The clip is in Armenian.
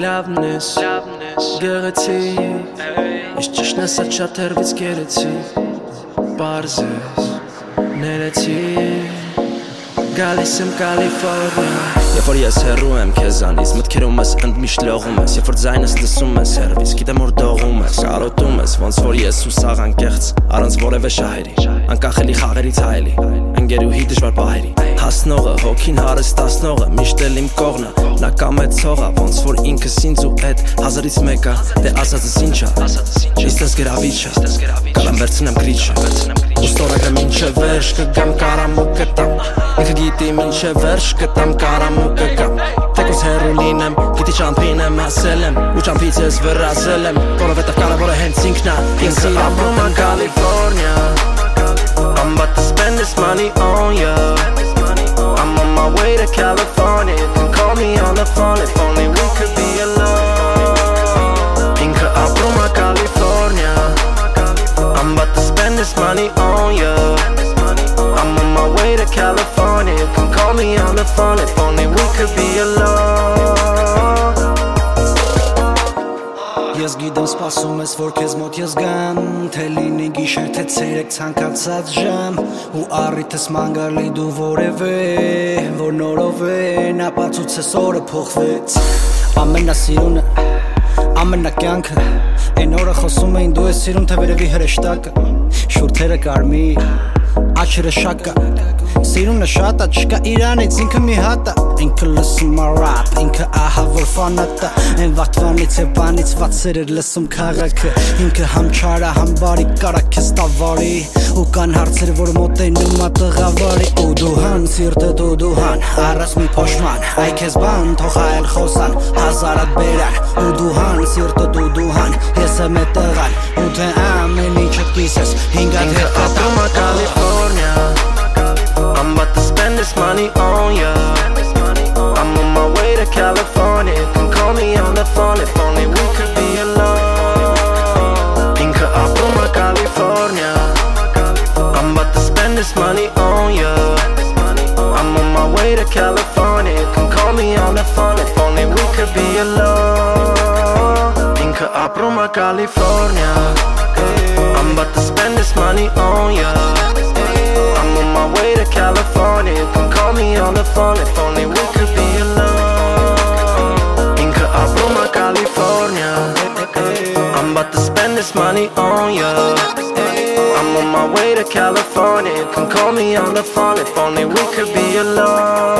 լավնես գեղեցիկ Իշ ճիշտն ես այդ շատ հեռվից գերեցիկ Պարզ ես ներեցիկ Գալիս եմ Կալիֆորնիա Երբ որ ես հեռու եմ քեզանից Մտքերում ես ընդմիշտ լողում ես Երբ որ ձայնս լսում ես հեռվից Գիտեմ որ դողում ես, կարոտում ես Ոնց որ ես ու սաղ անկեղծ Առանց որևէ շահերի Անկախելի խաղերից հայելի Ընկերուհի դժվար պահերի Հասնողը, հոգին հարստացնողը Միշտ էլ իմ կողնը Նա կամեցողը Ոնց որ ինքս ինձ ու էդ Հազարից մեկը Դե ասածս ինչա Իսկ ես գրավիչը Կարամ վերցնեմ գրիչը Ու ստորագրեմ ինչը վերջ կգամ կարամ ու կտամ Ինքը գիտի մինչև վերջ կտամ կարամ ու կգամ Թեկուզ հեռու լինեմ, գիտի ճամփին եմ ասել եմ Ու ճամփից ես վրազել եմ Որովհետև կարևորը հենց ինքն ա Ինքը ապրում եմ Կալիֆորնիա I'm about to spend this money on ya I'm on my way to California You can call me on the phone If only we could be alone Ինքը ապրում եմ California I'm about to spend this money on ya I'm on my way to California You can call me on the phone If only we could be alone Ես գիտեմ սպասում ես որ քեզ մոտ ես գամ Թե լինի գիշեր թե ցերեկ ցանկացած ժամ Ու առիթս ման գալի դու որևէ Որ նորով է ապացուցես օրը փոխվեց Ամենասիրունը ամենակյանքը Այն օրը խոսում էին դու ես սիրում թե վերևի հրեշտակը Շուրթերը կարմիր Աչերը շակա Սիրունը շատ ա չկա իրանից ինքը մի հատ ա Ինքը լսում ա ռապ Ինքը ահա որ ֆանատ ա Են վատվանից և բանից վացեր էր լսում քաղաքը Ինքը համ չար ա համ բարի կարա քեզ տավարի Ու կան հարցեր որ մոտենում ա տղավարի Ու դուհան սիրտը դու դուհան Առած մի փոշման Այ քեզ բան թող այլ խոսան Հազարատ բերան Ու դուհան սիրտը դու դուհան Ես եմ է տղան Ու թե ամեն ինչդ կիսես Հինգատ հետ ապրում ա California I'm about to spend this money on ya I'm on my way to California You can call me on the phone If only we could be alone Ինքը ապրում ա California I'm about to spend this money on ya I'm on my way to California You can call me on the phone If only we could be alone Ինքը ապրում ա California I'm about to spend this money on ya I'm on my way to California You can call me on the phone If only we could be alone Ինքը ապրում ա California I'm about to spend this money on ya I'm on my way to California You can call me on the phone If only we could be alone